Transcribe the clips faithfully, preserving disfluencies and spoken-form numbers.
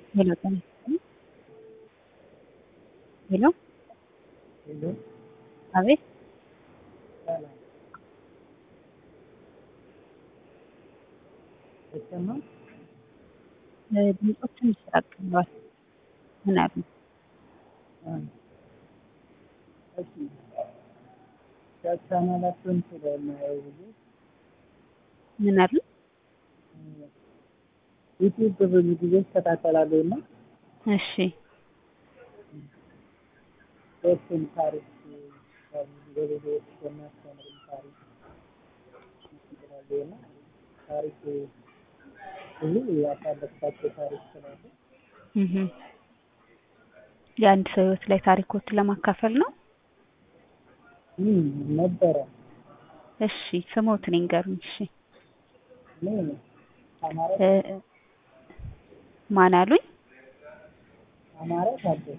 ሄሎ ጤና ይስጥልኝ። ሄሎ ሄሎ አቤት ሰላም አይሰማም? ድምፆች ትንሽ ራቅ ብለዋል። ምን አሉ? አ እሺ ቻናላችሁን ስለማየው ብዙ ምን አሉ? ዩቲዩብ ብዙ ጊዜ እከታተላለሁ እና እሺ ሰዎችን ታሪክ በቪዲዮዎች የሚያስተምሩ ታሪክ ስላለ እና ታሪክ ብዙ ያሳለፍኳቸው ታሪክ ስላለ እህ የአንድ ሰው ህይወት ላይ ታሪኮችን ለማካፈል ነው። ምን ነበረ? እሺ ስሞትን ይንገሩኝ። እሺ ምን አማራ እ ማን አሉኝ? አማራ ታደሰ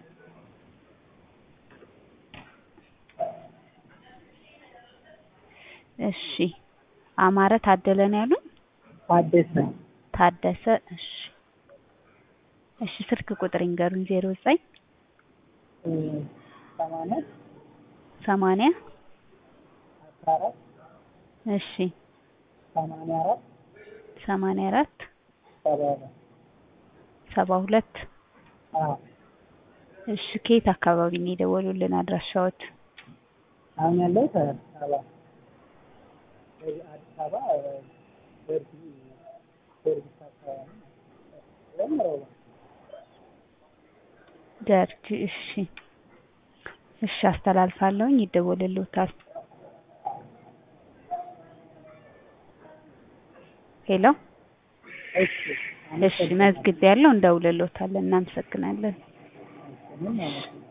እሺ አማረ ታደለ ነው ያሉኝ? ታደሰ ታደሰ እሺ እሺ ስልክ ቁጥር ይንገሩኝ። ዜሮ ዘጠኝ እ ሰማንያ ሰማንያ አስራ አራት እሺ ሰማንያ አራት ሰማንያ አራት ሰባ አራት ሰባ ሁለት አዎ እሺ ከየት አካባቢ ነው የደወሉልን አድራሻዎት? አሁን ያለሁት አዲስ አበባ አዲስ አበባ ደርቢ ደርቢ አካባቢ ጀምረው ደርጂ እሺ እሺ አስተላልፋለሁኝ ይደወልልዎታል። ሄሎ እሺ እሺ መዝግቤያለሁ እንደውልልዎታለን። እናመሰግናለን። ምን ማለት ነው?